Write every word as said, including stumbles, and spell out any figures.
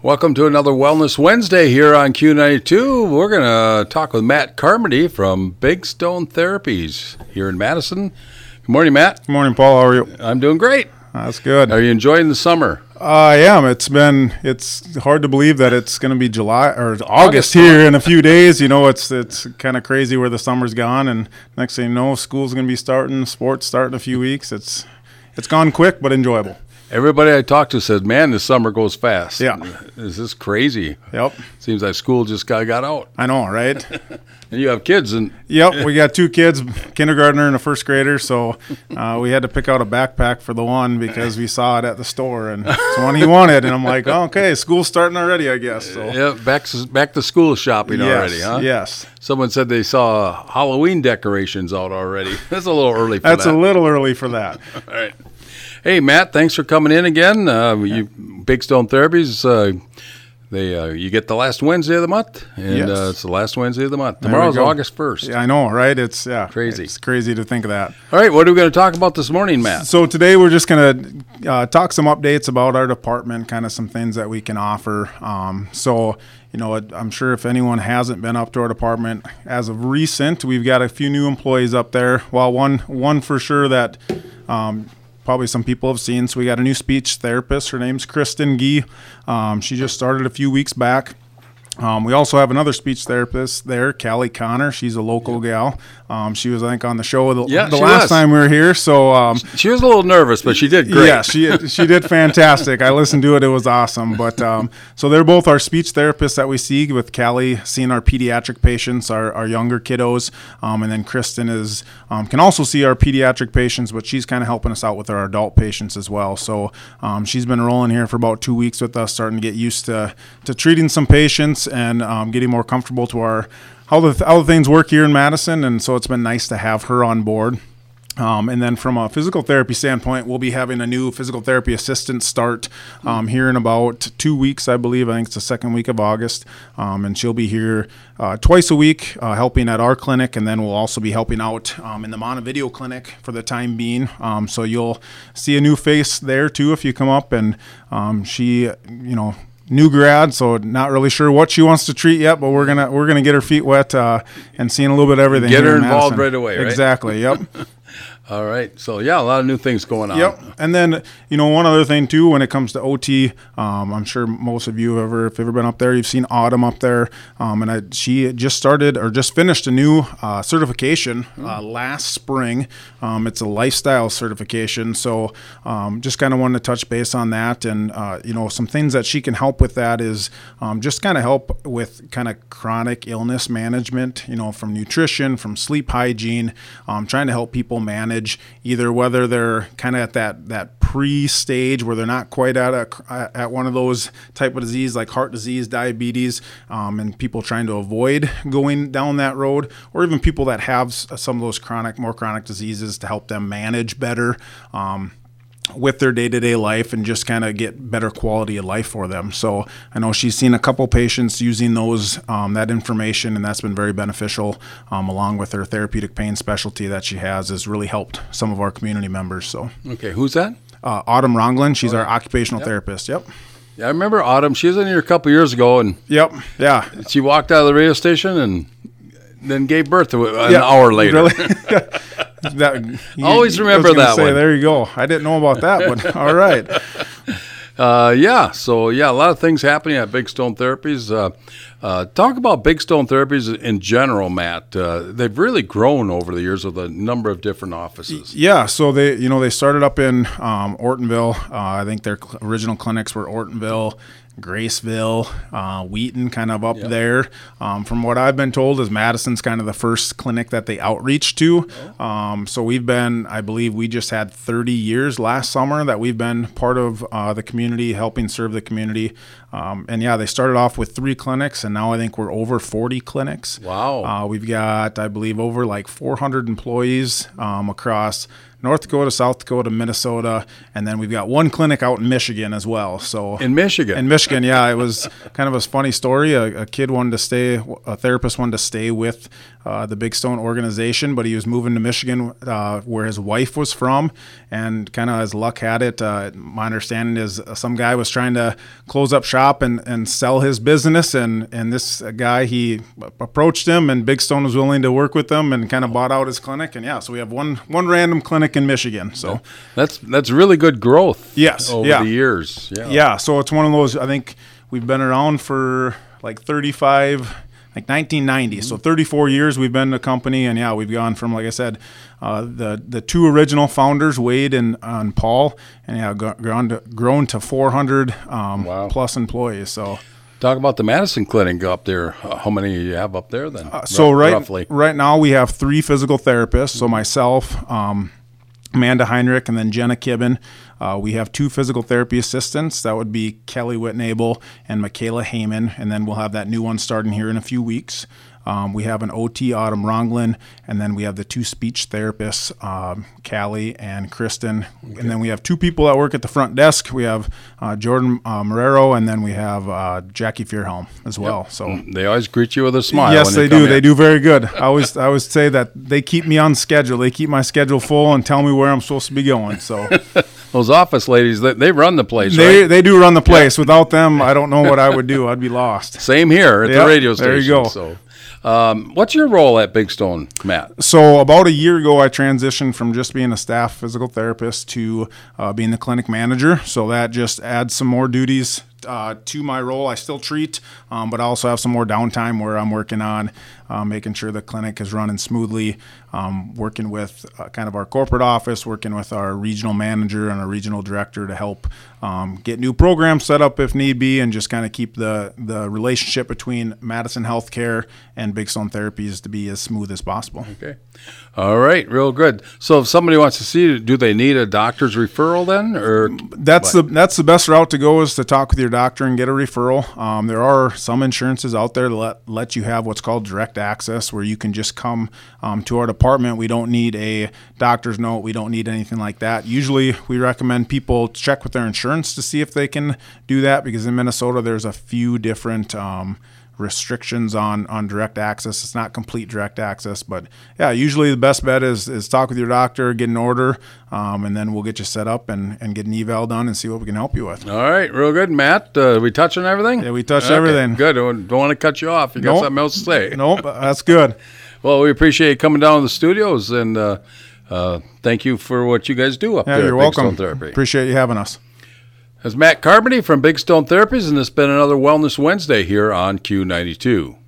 Welcome to another Wellness Wednesday here on Q ninety-two. We're going to talk with Matt Carmody from Big Stone Therapies here in Madison. Good morning, Matt. Good morning, Paul. How are you? I'm doing great. That's good. Are you enjoying the summer? Uh, I am. It's been. It's hard to believe that it's going to be July or August, August here in a few days. You know, it's it's kind of crazy where the summer's gone, and next thing you know, school's going to be starting, sports starting in a few weeks. It's it's gone quick but enjoyable. Everybody I talked to said, man, this summer goes fast. Yeah. Is this crazy? Yep. Seems like school just got, got out. I know, right? And you have kids. and Yep. We got two kids, kindergartner and a first grader. So uh, we had to pick out a backpack for the one because we saw it at the store, and it's one he wanted. And I'm like, oh, okay, school's starting already, I guess. So. Yeah, back to, back to school shopping Yes, already, huh? Yes. Someone said they saw Halloween decorations out already. That's a little early for That's that. a little early for that. All right. Hey, Matt, thanks for coming in again. Uh, you, Big Stone Therapies, uh, they uh, you get the last Wednesday of the month, and Yes. uh, it's the last Wednesday of the month. There we Tomorrow's go. August first. Yeah, I know, right? It's yeah, Crazy. It's crazy to think of that. All right, what are we going to talk about this morning, Matt? So today we're just going to uh, talk some updates about our department, kind of some things that we can offer. Um, so, you know, I'm sure if anyone hasn't been up to our department as of recent, we've got a few new employees up there. Well, one one for sure that um, probably some people have seen. So we got a new speech therapist. Her name's Kristen Gee. Um, she just started a few weeks back. Um, we also have another speech therapist there, Callie Connor. She's a local gal. Um, she was, I think, on the show the, Yeah, the she last was. time we were here. So um, She was a little nervous, but she did great. yeah, she she did fantastic. I listened to it; it was awesome. But um, so they're both our speech therapists that we see. With Callie seeing our pediatric patients, our, our younger kiddos, um, and then Kristen is um, can also see our pediatric patients, but she's kind of helping us out with our adult patients as well. So um, she's been rolling here for about two weeks with us, starting to get used to to treating some patients and um, getting more comfortable to our how the how the things work here in Madison. And so it's been nice to have her on board. Um, and then from a physical therapy standpoint, we'll be having a new physical therapy assistant start um, here in about two weeks, I believe. I think it's the second week of August. Um, and she'll be here uh, twice a week uh, helping at our clinic. And then we'll also be helping out um, in the Montevideo clinic for the time being. Um, so you'll see a new face there, too, if you come up. And um, she, you know, new grad, so not really sure what she wants to treat yet, but we're gonna we're gonna get her feet wet uh, and seeing a little bit of everything. Get here her in involved Madison. right away, right? Exactly. Yep. All right. So, yeah, a lot of new things going on. Yep. And then, you know, one other thing, too, when it comes to O T, um, I'm sure most of you have ever, if you've ever been up there, you've seen Autumn up there. Um, and I, she just started or just finished a new uh, certification uh, last spring. Um, it's a lifestyle certification. So um, just kind of wanted to touch base on that. And, uh, you know, some things that she can help with that is um, just kind of help with kind of chronic illness management, you know, from nutrition, from sleep hygiene, um, trying to help people manage either whether they're kind of at that that pre-stage where they're not quite at a, at one of those type of disease like heart disease, diabetes, um, and people trying to avoid going down that road, or even people that have s- some of those chronic, more chronic diseases to help them manage better um, with their day-to-day life and just kind of get better quality of life for them. So I know she's seen a couple patients using those um, that information, and that's been very beneficial, um, along with her therapeutic pain specialty that she has has really helped some of our community members. So Okay, who's that? uh, Autumn Ronglin, she's our occupational therapist. Yep. Yeah, I remember Autumn. She was in here a couple years ago, and Yep. Yeah. she walked out of the radio station and then gave birth to it an Yeah, hour later. Really? that, you, Always remember I was gonna that say, one. There you go. I didn't know about that, but all right. Uh, yeah, so yeah, a lot of things happening at Big Stone Therapies. Uh, uh, talk about Big Stone Therapies in general, Matt. Uh, they've really grown over the years with a number of different offices. Yeah, so they, you know, they started up in um, Ortonville. Uh, I think their cl- original clinics were Ortonville, Graceville, uh, Wheaton, kind of up Yep. there. Um, from what I've been told, is Madison's kind of the first clinic that they outreach to. Oh. Um, so we've been, I believe, we just had thirty years last summer that we've been part of uh, the community, helping serve the community. Um, and yeah, they started off with three clinics, and now I think we're over forty clinics. Wow. Uh, we've got, I believe, over like four hundred employees um, across North Dakota, South Dakota, Minnesota, and then we've got one clinic out in Michigan as well. So in Michigan, in Michigan, yeah, it was kind of a funny story. A, a kid wanted to stay, a therapist wanted to stay with uh, the Big Stone organization, but he was moving to Michigan, uh, where his wife was from, and kind of as luck had it, uh, my understanding is some guy was trying to close up shop and, and sell his business, and and this guy, he approached him, and Big Stone was willing to work with them and kind of bought out his clinic. And yeah, so we have one one random clinic in Michigan. So that's that's really good growth. Yes, over yeah. the years. Yeah. Yeah. So it's one of those. I think we've been around for like thirty-five, like nineteen ninety. Mm-hmm. So thirty-four years we've been a company, and yeah, we've gone from, like I said, uh, the the two original founders, Wade and, and Paul, and yeah, grown to, grown to four hundred um, wow. plus employees. So. Talk about the Madison Clinic up there. Uh, how many you have up there then? Uh, so R- right, roughly. right now we have three physical therapists. So myself, um, Amanda Heinrich, and then Jenna Kibben. Uh, we have two physical therapy assistants. That would be Kelly Whitnable and Michaela Heyman. And then we'll have that new one starting here in a few weeks. Um, we have an O T, Autumn Ronglin, and then we have the two speech therapists, um, Callie and Kristen. Okay. And then we have two people that work at the front desk. We have uh, Jordan uh, Marrero, and then we have uh, Jackie Fearhelm as well. Yep. So they always greet you with a smile. Yes, when they, they do. in. They do very good. I always, I always say that they keep me on schedule. They keep my schedule full and tell me where I'm supposed to be going. So those office ladies, they, they run the place, they, right? They do run the place. Yep. Without them, I don't know what I would do. I'd be lost. Same here at yep, the radio station. There you go. So. Um, what's your role at Big Stone, Matt? So about a year ago, I transitioned from just being a staff physical therapist to uh, being the clinic manager. So that just adds some more duties uh, to my role. I still treat, um, but I also have some more downtime where I'm working on uh, making sure the clinic is running smoothly, um, working with uh, kind of our corporate office, working with our regional manager and our regional director to help um, get new programs set up if need be, and just kind of keep the, the relationship between Madison Healthcare and Big Stone Therapies to be as smooth as possible. Okay. All right. Real good. So if somebody wants to see it, do they need a doctor's referral then? Or that's what? the that's the best route to go, is to talk with your doctor and get a referral. Um, there are some insurances out there that let, let you have what's called direct access, where you can just come um, to our department. We don't need a doctor's note. We don't need anything like that. Usually we recommend people check with their insurance to see if they can do that, because in Minnesota there's a few different um, restrictions on, on direct access. It's not complete direct access, but yeah, usually the best bet is is talk with your doctor, get an order, um, and then we'll get you set up and, and get an eval done and see what we can help you with. All right, real good. Matt, uh, we touch on everything? Yeah, we touched okay, everything. Good. Don't, don't want to cut you off. You got nope. something else to say. Nope, that's good. Well, we appreciate you coming down to the studios, and uh, uh, thank you for what you guys do up yeah, there you're at welcome. Big Stone Therapy. Appreciate you having us. That's Matt Carmody from Big Stone Therapies, and it's been another Wellness Wednesday here on Q ninety-two.